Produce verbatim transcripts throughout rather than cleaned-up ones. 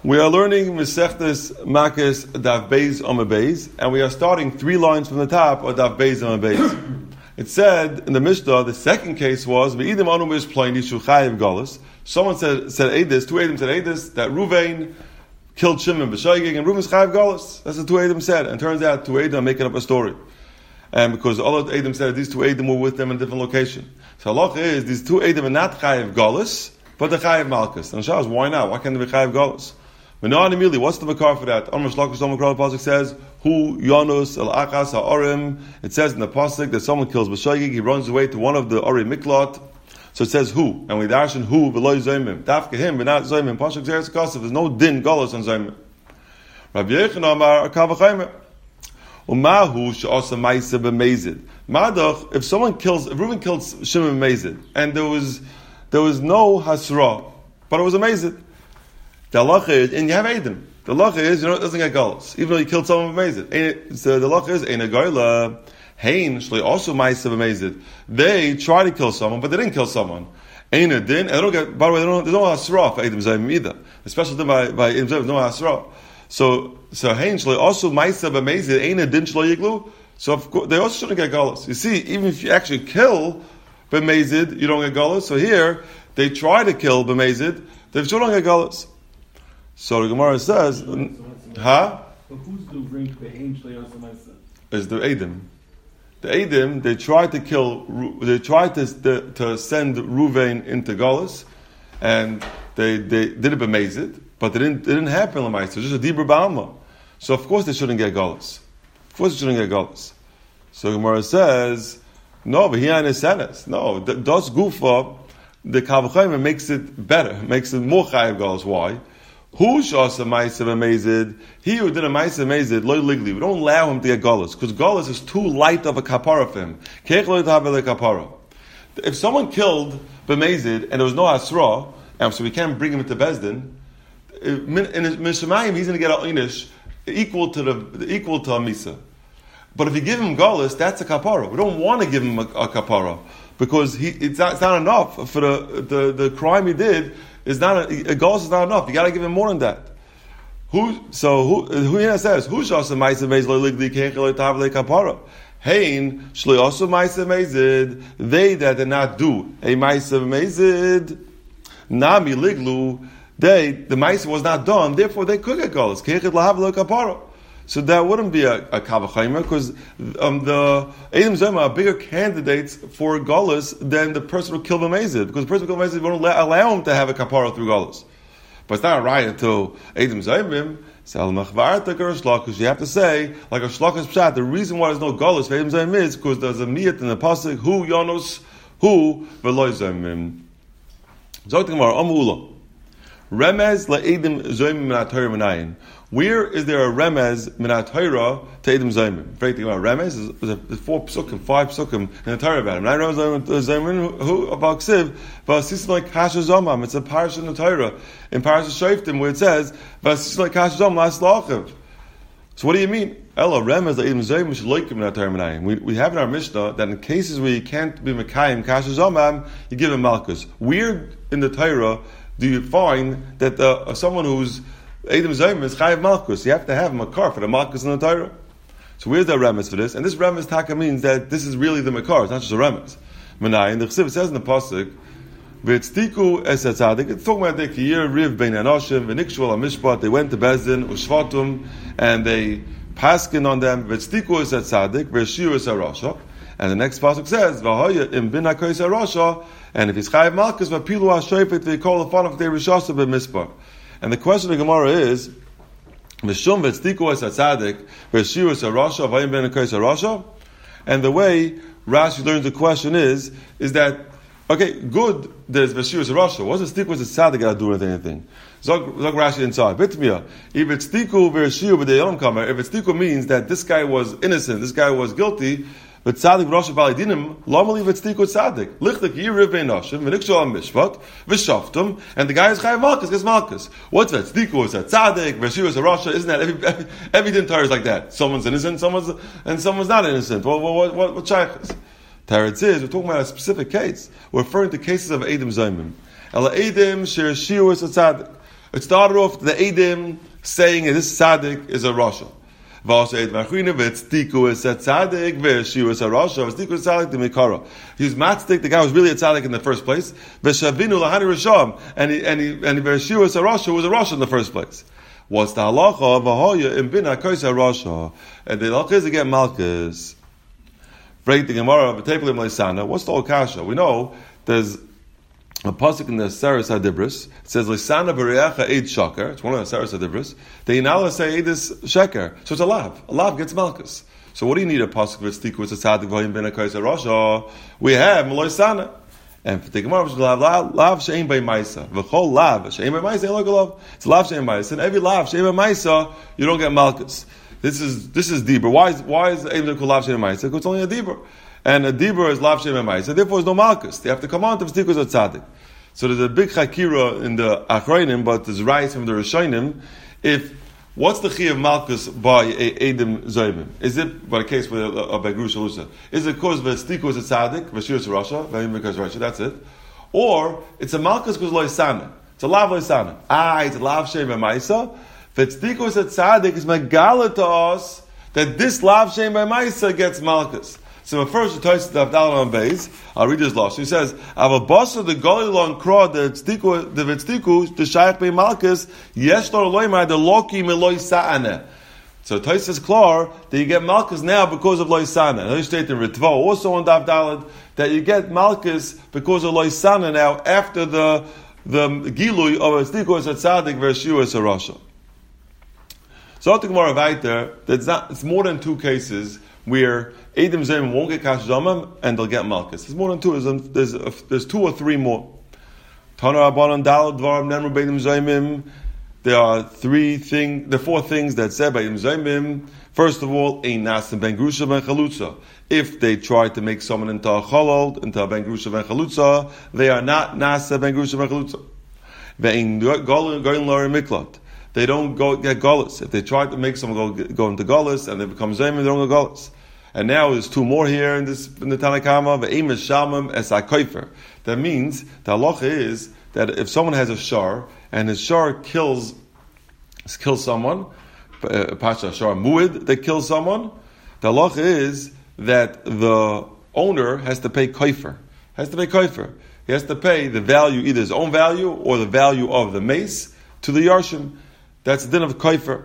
We are learning Mesechtes Makis Daf Beis Amud Beis, and we are starting three lines from the top of Daf Beis Amud Beis. It said in the Mishnah, the second case was Ve'idim Anu Mishplain Yishu Chayiv Galus. Someone said said Eidus, two Eidim said Eidus that Ruvain killed Shimon b'Shoigig, and Ruvain's Chayiv Galus. That's what two Eidim said, and it turns out two Eidim are making up a story, and because all of the Eidim said these two Eidim were with them in a different location. So halacha is these two Eidim are not Chayiv Galus, but the Chayiv Malchus. And the Shah is why not? Why can't they be Chayiv Galus? Immediately, what's the makar for that? Amr Shlakish Talmud Kral Pasuk says, Hu Yonus El Achas HaOrim. It says in the Pasuk that someone kills B'Shoigig, he runs away to one of the Ori Miklot. So it says who, and we darshan who v'loy zoymim. Dafke him, but not zoymim. Pasuk Zeres Kasav. There's no din galus on zoymim. Rabbi Yechon Amar Akavachaymer. Umahu she'asa ma'isa b'mezid. Madach, if someone kills, if Reuben kills Shimon b'mezid, and there was there was no hasra, but it was a mezid. The halacha is, and you have Eidim. The halacha is, you know, it doesn't get galus, even though you killed someone b'mezid. So the halacha is, ein a goyla, hein, shlei also ma'isa b'mezid. They try to kill someone, but they didn't kill someone. Ein a din, and they don't get, by the way, they don't, there's no hasra for Eidim Zayim either. Especially then by, by Eidim Zayim, there's no hasra. So, so hein, shlei also ma'isa b'mezid, ein a din shlei yiglu. So of course, they also shouldn't get galus. You see, even if you actually kill b'mezid, you don't get galus. So here, they try to kill b'mezid, they still don't get galus. So the Gemara says, huh? Is the Eidim. The Eidim, they tried to kill, they tried to, to send Ruvain into Galus, and they, they did it b'mezid, but it didn't, it didn't happen l'mayis. It was just a Dibur Ba'alma. So of course they shouldn't get Galus. Of course they shouldn't get Galus. So the Gemara says, no, but here in the senes. No, das Gufa, the Kavachayim makes it better, makes it more Chayiv Galus. Why? Who shas a ma'isa b'mezid? He who did a ma'isa b'mezid, loy ligli. We don't allow him to get galus, because galus is too light of a kapara for him. Keich lo yitavel kapara. If someone killed b'mezid and there was no asra, and so we can't bring him into bezdin, in his mishamayim he's going to get a inish equal to the equal to a misa. But if you give him galus, that's a kapara. We don't want to give him a, a kapara because he it's not, it's not enough for the, the the crime he did. Is not a, a galus is not enough. You got to give him more than that. Who? So who? Who here says who shas a ma'isa mezid lo ligli keichel tavle kapara? Hein shloi also ma'isa mezid. They that did not do a ma'isa mezid nami liglu. They the ma'isa was not done. Therefore, they could get galus keichel lahavle kapara. So that wouldn't be a, a kavachaymer because um, the Eidim Zoma are bigger candidates for galus than the person who killed b'mezid, because the person who killed b'mezid won't allow, allow him to have a kapara through galus. But it's not a right until Eidim Zomim. Because you have to say, like a shlachas pshat, the reason why there's no galus for Eidim Zomim is because there's a niyat in the pasuk who yonos who v'loy Zomim. Zot Gemara Amula Remez le'Eidim Zomim min HaTorah Menayin. Where is there a remez minat Torah to Eidim Zayim? Very thing about remez is there's four psukim, five psukim in the Torah about him. Nine remez Zayim who about Ksiv, v'asisim like kasha zomam. It's a parasha in the Torah in parasha Shoftim where it says v'asisim like kasha zomam las lachav. So what do you mean? Ella remez Eidim Zayim we should like him minat Torah Menayim. We we have in our Mishnah that in cases where you can't be mekayim kasha zomam, you give him malchus. Where in the Torah do you find that uh, someone who's Eidim Zayim is Chayiv Malchus. You have to have a makar for the Malchus in the Torah. So where's the remez for this? And this remez taka means that this is really the makar. It's not just a remez. Menai, and the Chsiv says in the pasuk, "V'tztiku es atzadik." It's talking about the kiyir riv bein anoshim v'nikshul hamishpat. They went to Bezdin ushvatum and they paskin on them. V'tztiku es atzadik v'shiu es harasha. And the next pasuk says, "V'hoya im bin hakois harasha." And if he's Chayiv Malchus, v'pilu ha'shofet v'yikol l'fanav k'tei rishasa b'mispar. And the question of the Gemara is, Mishum v'tztiku es hatzadik v'shiu es harasha v'ayim ben hakois harasha. And the way Rashi learns the question is, is that okay, good there's v'shiu es harasha. What's the tztiku es hatzadik got to do with anything? Zog Zog Rashi inside. Bitmiya. If it's tztiku v'shiu b'deyalam kamer, if it's tztiku means that this guy was innocent, this guy was guilty. But tzaddik v'rosha b'alidinim lomali v'tztiku tzaddik lichtek yiriv beinoshim v'nikshol mishpat v'shaftum, and the guy is chayav malchus gets malchus. What's that? Tztiku is a tzaddik, v'shiu is a rasha. Isn't that every every, every din Torah is like that? Someone's innocent, someone's and someone's not innocent. What what what what shaychus? Teretz is we're talking about a specific case. We're referring to cases of Eidim Zayim. Ela Eidim sher shiu is a tzaddik. It started off the Eidim saying this tzaddik is a Rasha. He's matzdik, the guy was really a tzaddik in the first place. And he and he and Veshiu is a Rasha was a Rasha in the first place. What's the halacha of Ahoya in Bina Koisa Rasha? And the halacha is to get Malchus. Break the Gemara of Teplim Leisana. What's the Okasha? We know there's a pasuk in the Seres Hadibris. It says Leisana B'Reacha Eid Shaker. It's one of the Seres Hadibris. They now say Eid is Sheker. So it's a lav. A lav gets Malchus. So what do you need a pasuk with stiku with a tzaddik v'him ben a kaisa rasha? We have Leisana. And for the Gemara, lav lav she'ein by ma'isa. V'chol lav she'ein by ma'isa. Ain't like a lav. It's lav she'ein by ma'isa. And every lav she'ein by ma'isa, you don't get Malchus. This is this is dibur. Why is why is the aim called lav she'ein by ma'isa? Because it's only a dibur. And a dibur is lav she'ein by ma'isa. Therefore, there's no Malchus. They have to come on to stiku a tzaddik. So there's a big chakira in the Achronim, but there's rights from the Rishonim. If what's the chi of Malchus by a Eidim Zoymim? Is it by the case with a Begrush Alusa? Is it because Vestiku is a tzaddik, Vashir is a Rasha, Vahim because Rasha? That's it. Or it's a Malchus because Loisana. It's a lav Loisana. Ah, it's a lav Shem B'Maisa. Vestiku is a tzaddik is megala to us that this lav Shem B'Maisa gets Malchus. So first, the Tosfos of Dalet on Beis, I'll read his loss. He says, "Avabasa the Golilon Kra the Tzdiku the V'tzdiku the Shaykh Bei Malchus Yesh Lor Loimar the Loki Meloi Sa'ane." So Tosfos is clear that you get Malchus now because of Loisana. Another state in Ritva also on Dav Dalet that you get Malchus because of Loisana now after the the Gilui of a Tzdiku as a Tzaddik V'Shiu as a Rasha. So the Gemara weiter that's not it's more than two cases where Eidim Zayim won't get Kash Zomam and they'll get Malchus. There's more than two. There's, there's, a, there's two or three more. Tana Rabbanan Dalad Dvarim Nemru Beidim Zayimim. There are three things, there are four things that said Beidim Zayimim. First of all, Ein Nasim Ben Grusha Ben Chalutza. If they try to make someone into a Chalol, into a Ben Grusha Ben Chalutza, they are not Nasa Ben Grusha Ben Chalutza. Ve'in Goyin Lori Miklat. They don't go get Golis. If they try to make someone go, go into Golis and they become Zayim, they don't go Golis. And now there's two more here in this in the Tanakama. Ve'im Shamim es HaKoifer. That means the halacha is that if someone has a shar and his shar kills kills someone, pasha shar muid, they kill someone. The halacha is that the owner has to pay koifer. Has to pay koifer. He has to pay the value, either his own value or the value of the mace to the yarshim. That's the din of koifer.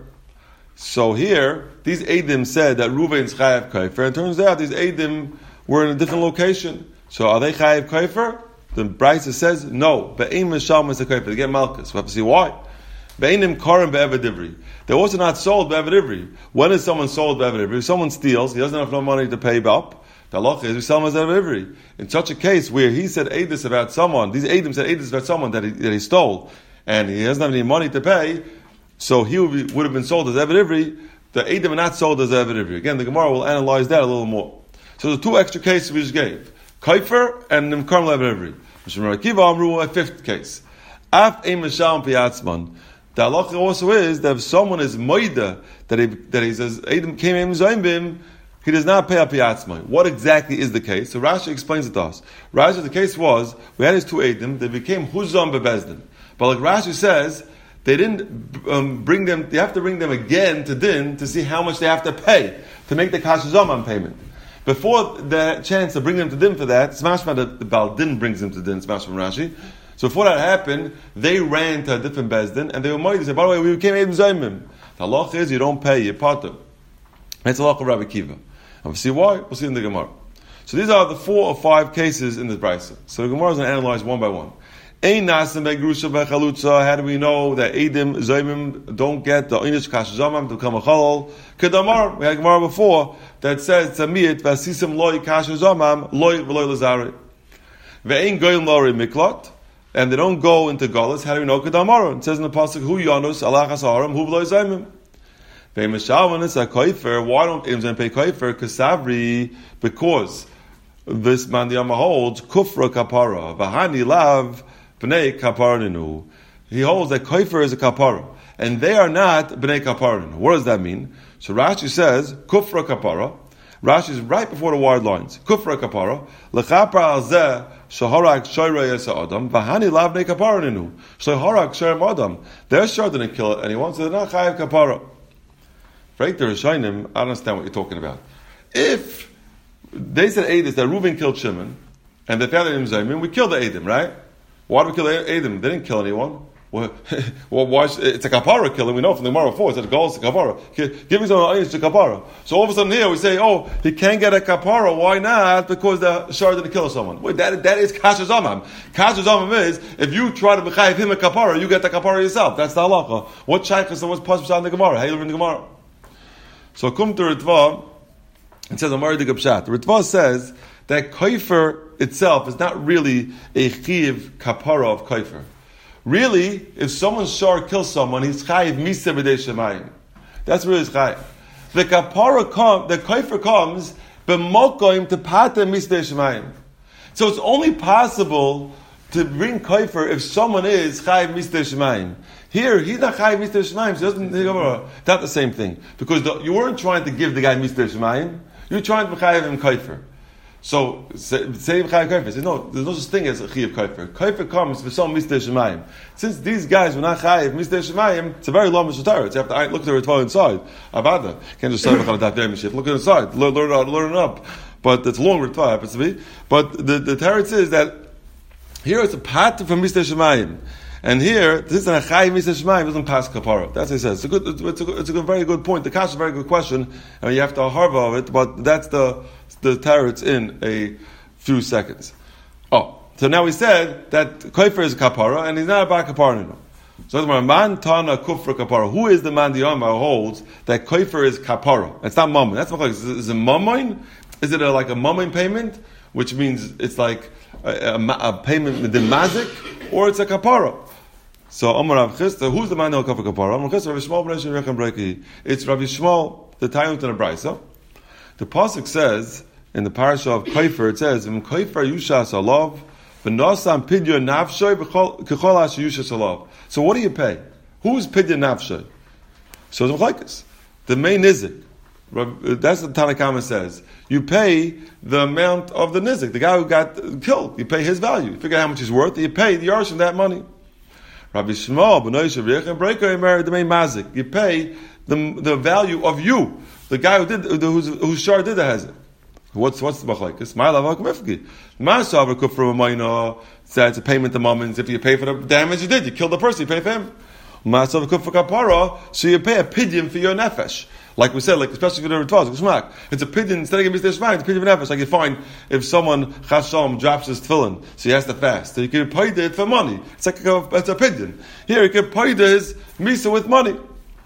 So here, these Eidim said that Reuven's chayav koifer, and it turns out these Eidim were in a different location. So are they chayav koifer? The Brisa says no. Be'im misham is a koifer. They get malchus. We have to see why. Be'inim karim be'evad ivri. They're also not sold be'evad ivri. When is someone sold be'evad ivri? If someone steals, he doesn't have enough money to pay up. The halacha is we sell him as be'evad ivri. In such a case where he said Eidus about someone, these Eidim said Eidus about someone that he, that he stole, and he doesn't have any money to pay, so he would, be, would have been sold as Evad Ivri. The Eidim are not sold as Evad Ivri. Again, the Gemara will analyze that a little more. So the two extra cases we just gave. Kaifer and Nimkarm Evad Ivri. Mishmar Akiva Amru, a fifth case. Af Ein Misham Piatzman. The halacha also is that if someone is Moida, that he, that he says, Eidim came in Zayim, he does not pay a Piatzman. What exactly is the case? So Rashi explains it to us. Rashi, the case was, we had his two Eidim, they became Huzam Bebezdin. But like Rashi says, they didn't um, bring them, they have to bring them again to din to see how much they have to pay to make the Kash Zoman payment. Before the chance to bring them to din for that, Smashma, the, the Baal Din brings them to din, Smashma Rashi. So before that happened, they ran to a different Bezdin and they were moed. They said, by the way, we became Eidim Zayimim. The halacha is you don't pay, you part That's the halacha of Rabbi Kiva. And we'll see why, we'll see in the Gemara. So these are the four or five cases in the Brisa. So the Gemara is going to analyze one by one. Ein nasim begrusha bechalutza. How do we know that Eidim Zayimim don't get the Einish Kash Zamam to become a Chalol? Kedamar, we had Gemara before that says Tzamiyit vasisim loy Kash Zamam loy v'loy lazari. Ve'ein goyim lori miklat, and they don't go into Golis. How do we know Kedamar? It says in the pasuk Hu Yanus Allah Hasarim Hu v'loy Zayimim. Ve'mishavan is a koifer. Why don't Eidim Zayim pay koifer? Kasavri, because this Mandiyama holds kufra kapara v'hani lav. B'nei kaparinu. He holds that koifer is a kapara, and they are not b'nei kaparinu. What does that mean? So Rashi says kufra kapara, Rashi is right before the wide lines. Kufra kapara lechapar al zeh shaharak shoyrei es adam v'hani lavnei kapara ninu shaharak shoyrei adam. They're sure didn't kill anyone, so they're not chayav kapara. Right, the Rishonim, I understand what you're talking about. If they said Edom that Reuven killed Shimon, and they found Edom Zaymin, we killed the Edom, right? Why did we kill Edom? They didn't kill anyone. Well, well why? It's a kapara killing. We know from the Gemara before. It's a goal. It's a kapara. Give me some onions to kapara. So all of a sudden here we say, oh, he can't get a kapara. Why not? Because the shar didn't kill someone. Wait, that that is kasher zamam. Kasher zamam is if you try to mechayiv him a kapara, you get the kapara yourself. That's the halacha. What shaykhus and what's possible in the Gemara? How you learn the Gemara? So come to Ritva. It says Amar Dig Pshat. The Ritva says that koifer itself is not really a chiv kapara of koifer. Really, if someone's shar kills someone, he's chayiv misa b'dei shemayim. That's really his chayiv. The kapara comes, the koifer comes b'mokoim to pata misa b'dei shemayim. So it's only possible to bring koifer if someone is chayiv misa b'dei shemayim. Here, he's not chayiv misa b'dei shemayim, so it doesn't, not the same thing. Because the, you weren't trying to give the guy misa b'dei shemayim, you were trying to chayiv him koifer. So, say chayiv koifer. Says no, there's no such thing as a chayiv koifer. Koifer comes for some misdei shemayim. Since these guys were not chayiv misdei shemayim, it's a very long mishnah. You have to look at the Ritva inside. Avada can't just say about there mishit. Look inside, learn, learn it, learn it up. But it's long Ritva happens to be. But the the teretz is that here it's a pat from misdei shemayim. And here, this is a chayiv misdei shemayim doesn't pass kapara. That's what he says. It's a good, it's a, good, it's a good, very good point. The kash is a very good question, and you have to harva of it. But that's the the teretz in a few seconds. Oh, so now we said that koifer is a kapara, and he's not about kapara anymore. So the man tana kufra kapara. Who is the man the Yama who holds that koifer is kapara? It's not mammon. That's what is it. Is it mammon? Is it a, like a mammon payment, which means it's like a, a, a payment with the mazik, or it's a kapara? So Amar Rav Chisda, who's the man who kufra kapara? Amar Chisda, Rabbi Shmuel ben Rechem Breki. It's Rabbi Shmuel, the Tayut and the Brisa. The pasuk says in the parasha of Koifer, it says, "V'm Koifer yushas alav, v'nosam pidyon nafshay k'chol asher yushas alav." So what do you pay? Who's pidyon nafshay? So it's mechlekes. The main nizik. That's what Tanna Kama says. You pay the amount of the nizik. The guy who got killed, you pay his value. You figure out how much he's worth. You pay the yarshim that money. Rabbi Shmuel ben Rechem Breki married the main mazik. You pay the the value of you. The guy who did, whose whose shar did the hazard. What's what's the machlekes? My lavak mifki. My saver kufra mayno says it's a payment to moments. If you pay for the damage you did, you killed the person. You pay for him. My saver kufra kapara. So you pay a pidyon for your nefesh. Like we said, like especially for the rituals, it's a pidyon instead of giving shmag. It's a pidyon for nefesh. Like you find if someone chasham drops his tefillin, so he has to fast. So you can pay it for money. It's like a, it's a pidyon. Here you can pay his misa with money.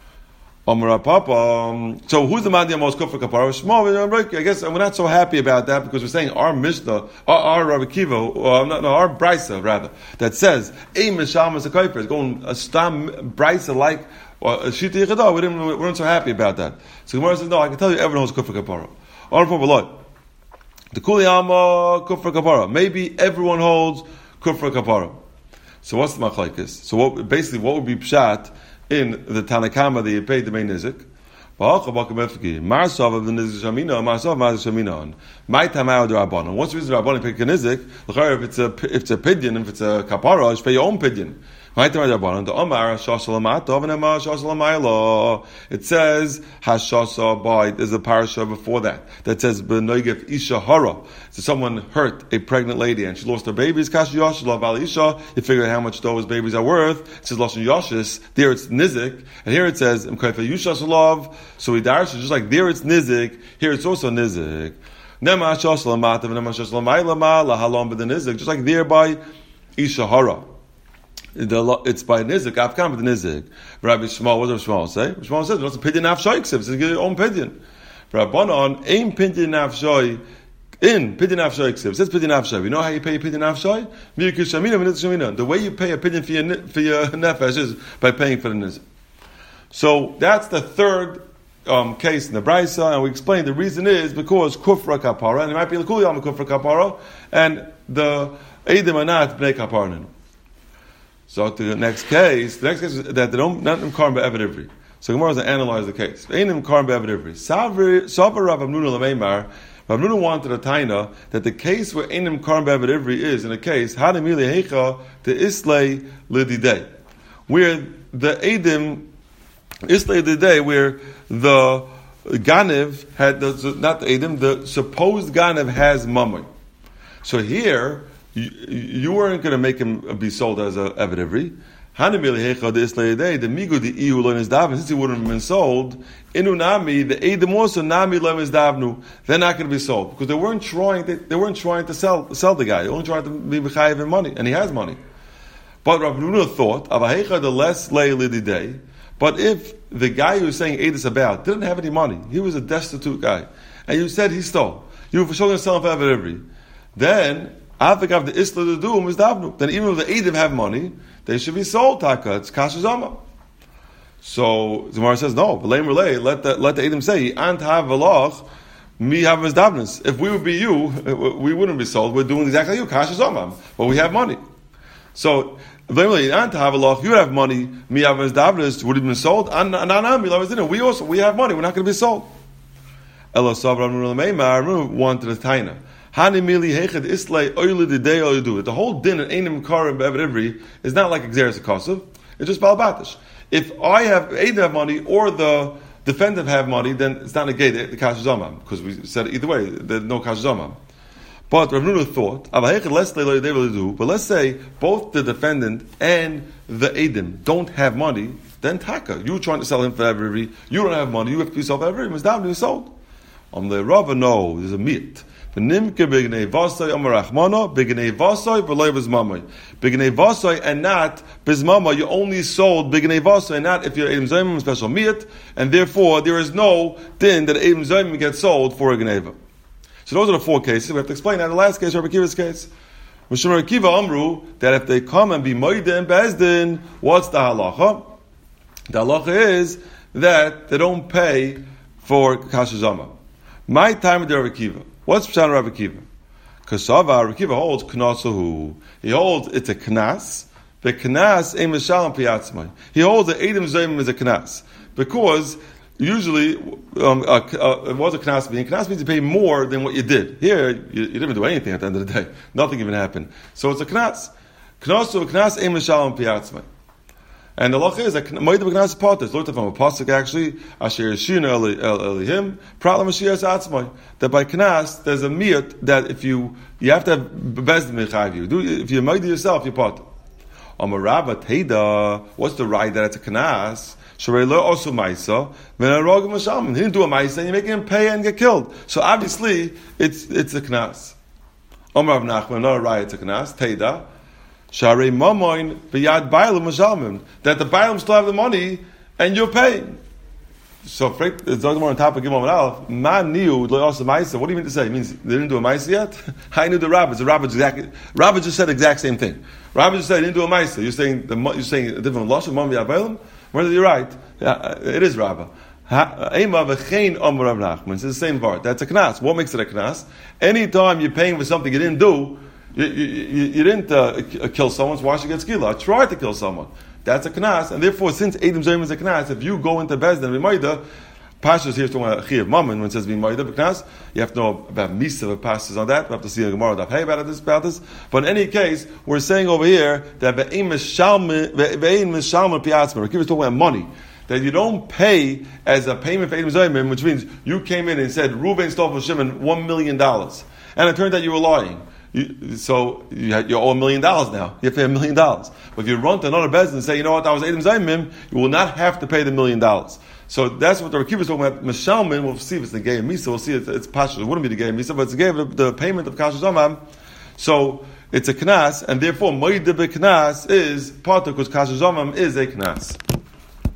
Papa. So who's the man the most kufra kapara? Shmuel. I guess we're not so happy about that because we're saying our Mishnah, our, our Rabbi Kiva, or no, no, our Brisa rather, that says a misham is a koifer. It's going a stam Brisa like a shita yichada. We didn't, we weren't so happy about that. So Gemara says, no, I can tell you everyone knows kufra kapara. Or for below, the kuliyama kufra kapara. Maybe everyone holds kufra kapara. So what's the machlekes? So what basically what would be pshat in the Tanna Kama that you paid the main nizik? What's the reason Rabbanan pick a nizik? If it's a if it's a pidyon, if it's a kapara, you should pay your own pidyon. It says hashasa by. There's a parasha before that that says b'noigef isha hara. So someone hurt a pregnant lady and she lost her babies. Kash yashalav al isha. You figure out how much those babies are worth. It says lashon yashis. There it's nizik, and here it says mkayfa yushasalav. So we darish just like there it's nizik. Here it's also nizik. Nema hashasalav matav nema hashasalav ma'ilama lahalom b'denizik. Just like there by isha hara. It's by nizik. I've come with the nizik. Rabbi Shmuel, what does Shmuel say? Shmuel says, "What's a pidyon nafshoy? It's your own pidyon." Rabbanon, aim pidyon nafshoy in pidyon nafshoy. It says pidyon nafshoy. We know how you pay a pidyon nafshoy. The way you pay a pidyon for your for your nefesh is by paying for the nizik. So that's the third um, case in the Brisa, and we explained the reason is because kufra kapara, and it might be l'kuliyam kufra kapara, and the eidim are not bnei kapara. So to the next case, the next case is that they don't not in karm ba'evad ivri. So Gemara is going to analyze the case. Einim Karim Be'avad Ivri. Savar Rav Hamnuna L'meimar. Rav Hamnuna wanted a taina that the case where Einim Karim Be'avad Ivri is in a case Hanimili Heicha to Islay Lididei, where the Eidim Islay Lididei, where the Ganev had the, not the Eidim, the supposed Ganev has mamay. So here you, you weren't going to make him be sold as a Eved Ivri. The migu the iu lo nizdavnu, since he wouldn't have been sold, inu nami the eidim also nami lo nizdavnu, they're not going to be sold because they weren't trying. They, they weren't trying to sell sell the guy. They only trying to be b'chayev in money, and he has money. But Rav Nuna thought avahecha the less lay lididei. But if the guy who was saying edus about didn't have any money, he was a destitute guy, and you said he stole, you were for sure going to sell him for Eved Ivri, then avikav the isla to do nizdavnu. Then even if the eidim have money, they should be sold, taka. It's kashazama. So Gemara says no. But relay, let the let the Edom say, "Ant have velach, me have mizdavnus." If we would be you, we wouldn't be sold. We're doing exactly like you, kashazama, but we have money. So relay, Ant have velach, you have money, me have mizdavnus. Would have been sold. We also we have money. We're not going to be sold. Elo savra wanted a taina. The whole din in Einim Karim Be'avad Ivri is not like Xeris Akosov. It's just Balabatish. If I have Eidim have money or the defendant have money, then it's not a gate, the Kash Zomam, because we said either way, there's no Kash Zomam. But Rav Nuna thought, but let's say both the defendant and the Eidim don't have money, then Taka, you're trying to sell him for every, you don't have money, you have to be sold for every, it's down to be sold. On the Rava, no, there's a meat. V'nimke b'gnei vasoi amarachmana b'gnei vasoi v'loy b'zmamai b'gnei vasoi and not b'zmamai. You only sold b'gnei vasoi and not if you're Eidim Zayim special meat, and therefore there is no din that Eidim Zayim gets sold for a gneva. So those are the four cases. We have to explain that. The last case, Rabbi Akiva's case, Mishum Rabbi Akiva Amru, that if they come and be moide and bezdin, what's the halacha? The halacha is that they don't pay for kashazama. My time with the Rabbi Akiva. What's Pshan Rabbi Akiva? Kasava, Rabbi Akiva holds knasahu. He holds it's a knas. The knas ein mishalim piyatzmai. He holds that Eidim Zayim is a knas because usually um, uh, uh, it was a knas being knas means you pay more than what you did. Here you, you didn't do anything at the end of the day. Nothing even happened. So it's a knas. Knasahu knas ein mishalim piyatzmai. And the law is that Moed B'Knas Potter. Looked from a pasuk actually. Asher Yeshina Elihim Pralam Mashiach Atzmai. That by Knas there's a miyut that if you you have to have bezdin mechayiv you. Do if you moed yourself you potter. Amarava Teda. What's the right that it's a Knas? Sharei Lo Osu Ma'isa V'Narog Mashalmin. He didn't do a Ma'isa and you're making him pay and get killed. So obviously it's it's a Knas. Amarav Nachman. Another right it's a Knas. Teda. Sharei mamoin b'yad bailam mashalmim, that the bailam still have the money and you're paying. So, it's more on top of Gimel Aleph. Man niu lo also ma'isa. What do you mean to say? It means they didn't do a ma'isa yet. I knew the rabbis. The rabbis exactly. Rabbis just said the exact same thing. Rabbis just said they didn't do a ma'isa. You're saying the you're saying a different lashon mom b'yad bailam. Whether you're right, yeah, it is rabbah. Ema v'chein Amar Rav Nachman. It's the same part. That's a knas. What makes it a knas? Anytime you're paying for something you didn't do. You, you, you, you didn't uh, kill someone, so why should you get skila? I tried to kill someone. That's a knas, and therefore, since Eidim Zayim is a knas, if you go into Bezdin, B'mayda, Pashas here talking about Chiyav Mammon, when it says B'mayda, B'knas, you have to know about Misa, of Pashas on that, we have to see a Gemara Daf Hey about this, about this. But in any case, we're saying over here, that Ve'ein Mishalme, Ve'ein Mishalme Piatzma, Rakiv is talking about money. That you don't pay as a payment for Eidim Zayim, which means you came in and said, Reuven stole from Shimon one million dollars. And it turned out you were lying. You, so you, you owe a million dollars now. You have to pay a million dollars. But if you run to another business and say, you know what, I was Eidim Zayimim, you will not have to pay the million dollars. So that's what the Rakiv is talking about. Mishalmin, we'll see if it's the gay Misa. We'll see it's, it's Pasha. It wouldn't be the gay Misa, but it's the gay the, the payment of Kasha Zamam. So it's a Knas, and therefore Moed B'Knas is part of because Kasha Zamam is a Knas.